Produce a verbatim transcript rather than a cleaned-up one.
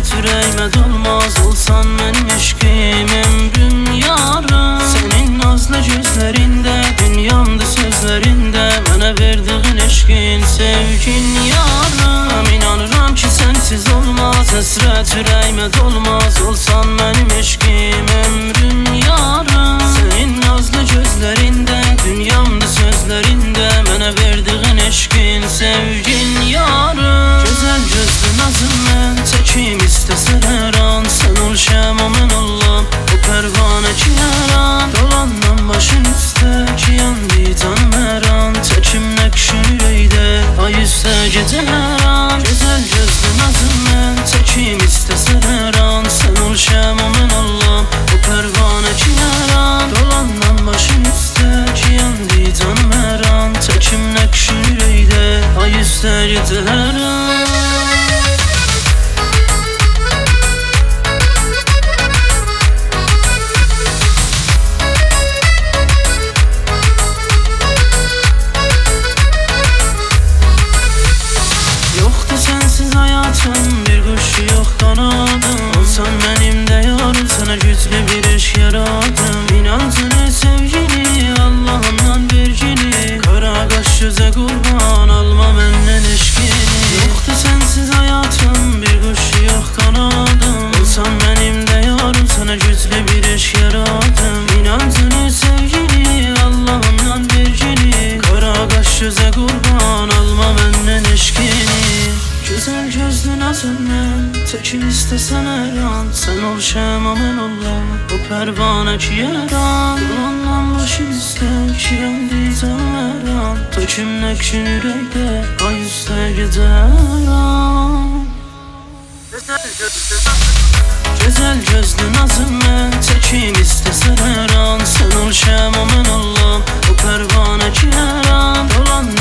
Həsrət ürəyimə dolmaz, olsan mənim eşqim, ömrüm yarım. Sənin nazlı gözlərində, dünyamdı sözlərində, mənə verdiğin eşqin, sevgin yarım. İnanıram ki sənsiz olmaz, həsrət ürəyimə dolmaz, olsan mənim eşqim, ömrüm yarım. Sənin nazlı gözlərində, dünyamdı sözlərində, mənə verdiğin eşqin, sevgin yarım. Gözəl gözlü nazım mən, çəkim istəsən hər an, sən ol şəma mən olam, o pərvanə ki hər an. Dolandan başın üstə ki yandı canım hər an, çəkim nəqşin ürəkdə, ay üstə gecə hər an. Gözəl gözlü nazım mən, çəkim istəsən hər an, sən ol şəma mən olam, o pərvanə ki hər an. Dolandan başın üstə ki yandı canım hər an, çəkim nəqşin ürəkdə, ay üstə gecə hər an. Bir quş yox qanadım, olsan mənim də yarım, sənə güclü bir eşq yaradım. İnancını, sevgini, Allahımdan vergini, qara qaş gözə qurban, alma məndən eşqini. Yoxdur sənsiz həyatım, bir quş yox qanadım, olsan mənim də yarım, sənə güclü bir eşq yaradım. İnancını, sevgini, Allahımdan vergini, qara qaş gözə qurban, alma məndən eşqini. Güzel gözlü nazım mən, çəkim istəsən hər an, sən ol şəma mən olam, o pərvanə ki hər an. Dolandan başın üstə ki yandı canım hər an, töküm nəqşin ürəkdə, ay üstə gecə hər an. Gözəl gözlü nazım mən, çəkim istəsən hər an, sən ol şəma mən olam, o pərvanə ki hər an. Dolandan